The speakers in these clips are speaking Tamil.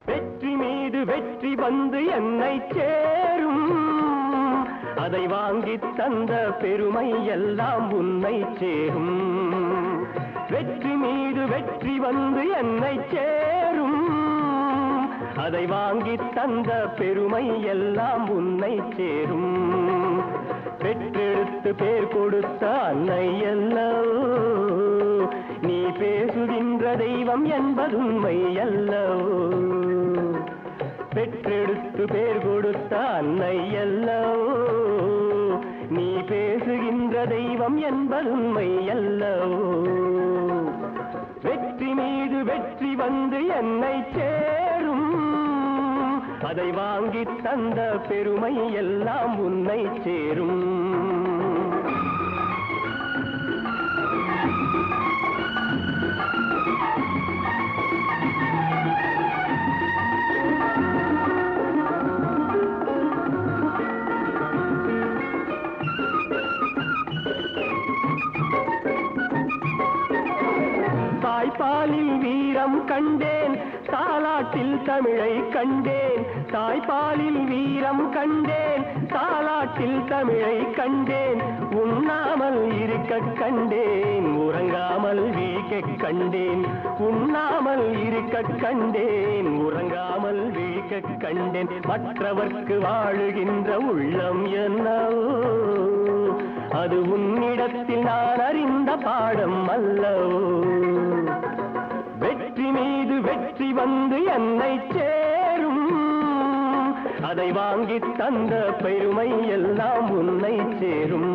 வெற்றி மீது வெற்றி வந்து என்னை சேரும், அதை வாங்கி தந்த பெருமை எல்லாம் உன்னை சேரும். வெற்றி மீது வெற்றி வந்து என்னை சேரும், அதை வாங்கி தந்த பெருமை எல்லாம் உன்னை சேரும். பெற்றெடுத்து பேர் கொடுத்த அன்னை அல்லவோ, நீ பேசுகின்ற தெய்வம் என்பதுண்மை அல்லவோ. பெற்றெடுத்து பேர் கொடுத்த அன்னை அல்லவோ, நீ பேசுகின்ற தெய்வம் என்பதுண்மை அல்லவோ. வெற்றி மீது வெற்றி வந்து என்னை சேரும், அதை வாங்கி தந்த பெருமை எல்லாம் உன்னை சேரும். தாய்ப்பாலில் வீரம் கண்டேன், தாலாட்டில் தமிழை கண்டேன். தாய்ப்பாலில் வீரம் கண்டேன், தாலாட்டில் தமிழை கண்டேன். உண்ணாமல் இருக்க கண்டேன், உறங்காமல் வீழ்க்க கண்டேன். உண்ணாமல் இருக்க கண்டேன், உறங்காமல் வீழ்க்க கண்டேன். மற்றவர்க்கு வாழுகின்ற உள்ளம் என்னவோ, அது உன்னிடத்தில் நான் அறிந்த பாடம் அல்லவோ. வெற்றி மீது வெற்றி வந்து என்னை சேரும், அதை வாங்கி தந்த பெருமை எல்லாம் உன்னை சேரும்.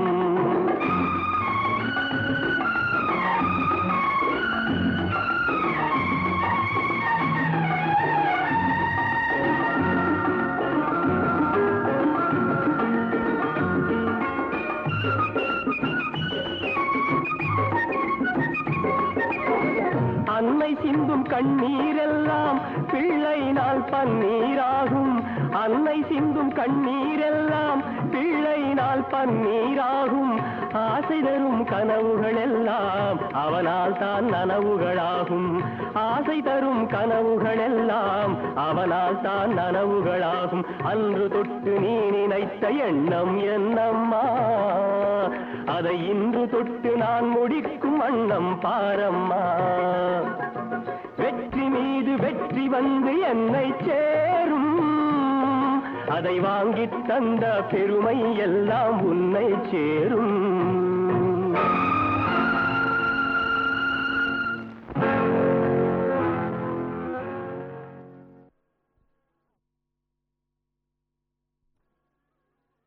அன்னை சிந்தும் கண்ணீரெல்லாம் பிள்ளையினால் பன்னீராகும். அன்னை சிந்தும் கண்ணீரெல்லாம் பிள்ளையினால் பன்னீராகும். ஆசை தரும் கனவுகள் எல்லாம் அவனால் தான் நனவுகளாகும். ஆசை தரும் கனவுகள் எல்லாம் அவனால் தான் நனவுகளாகும். அன்று தொட்டு நீ நினைத்த எண்ணம் என்னம்மா, அதை இன்று தொட்டு நான் முடிக்கும் வண்ணம் பாரம்மா. வெற்றி மீது வெற்றி வந்து என்னை சேரும், அதை வாங்கி தந்த பெருமை எல்லாம் உன்னை சேரும்.